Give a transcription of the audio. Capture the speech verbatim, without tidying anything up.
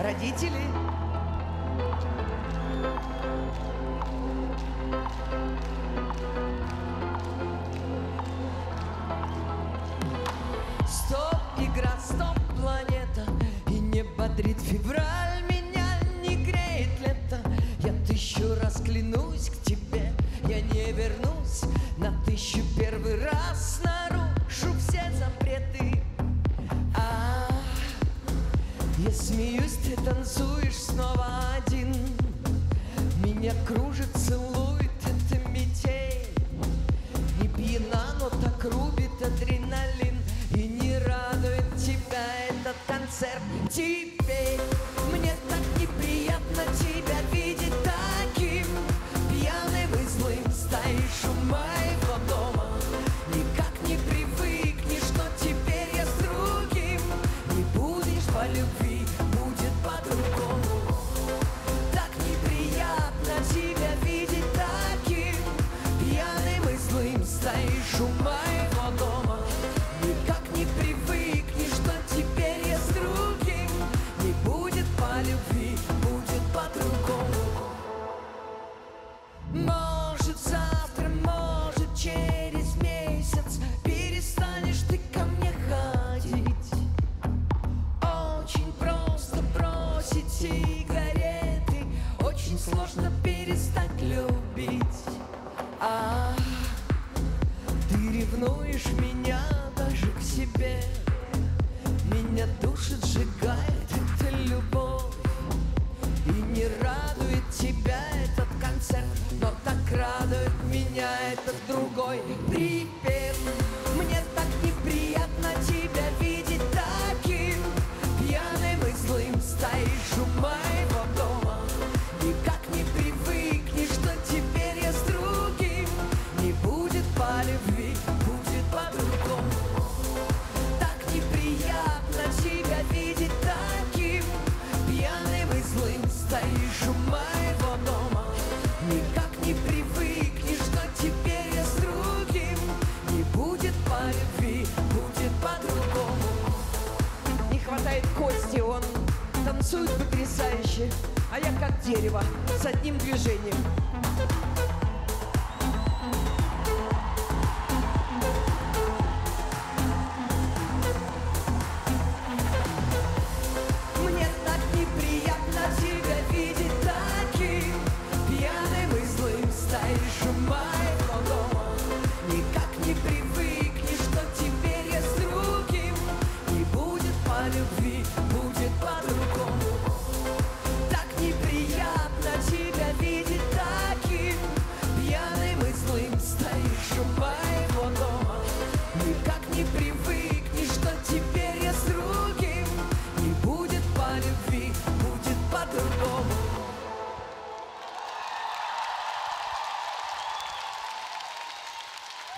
родители. Стоп, игра, стоп, планета. И не бодрит февраль, меня не греет лето. Я тысячу раз клянусь к тебе, я не вернусь на тысячу первый раз. Нарушу все запреты. А я смеюсь, ты танцуешь снова один. Меня кружит, целует эта метель. Не пьяна, но так рубит адреналин. И не радует тебя этот концерт. Теперь мне так неприятно тебя видеть таким пьяным и злым. Стоишь у моего дома, никак не привыкнешь, что теперь я с другим. Не будешь по любви, будет по-другому. Так неприятно тебя видеть таким пьяным и злым. Стоишь у моего дома, никак не привыкнешь, что теперь я с другим. Не будет по любви, будет по-другому. Может завтра, может через месяц перестанешь ты ко мне ходить. Очень просто бросить сигареты, очень сложно перестать любить. А ты ревнуешь меня даже к себе. Меня душит, сжигает эта любовь. И не радует тебя этот концерт, но так радует меня этот другой припев. Мне так неприятно тебя видеть таким пьяным и злым. Стоишь у моего дома, никак не привыкнешь, что теперь я с другим. Не будет по любви, будет по-другому. Так неприятно тебя видеть таким пьяным и злым. Стоишь у моего дома, никак не привыкнешь, что теперь я с другим. Не будет по любви, будет по-другому. Не хватает Кости, он танцует потрясающе, а я как дерево с одним движением.